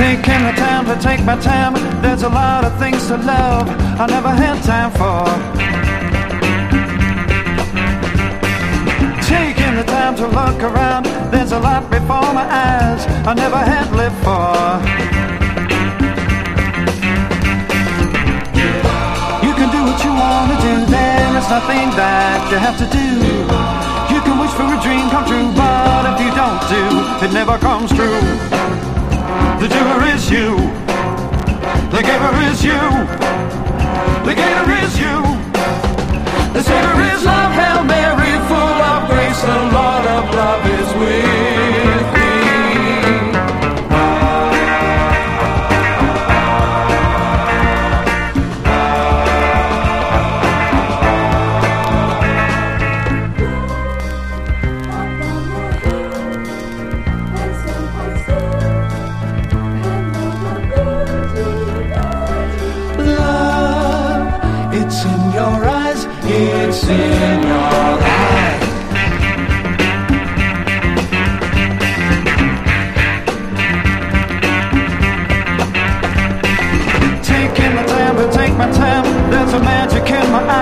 Taking the time to take my time. There's a lot of things to love I never had time for. Taking the time to look around. There's a lot before my eyes I never had lived for. You can do what you want to do. There is nothing that you have to do. You can wish for a dream come true, but if you don't do, it never comes true. The doer is you. The giver is you. The gainer is you. The savior is love, Hail Mary, full of grace. The Lord of love is with thee. Love, it's in your eyes, it's in your eyes.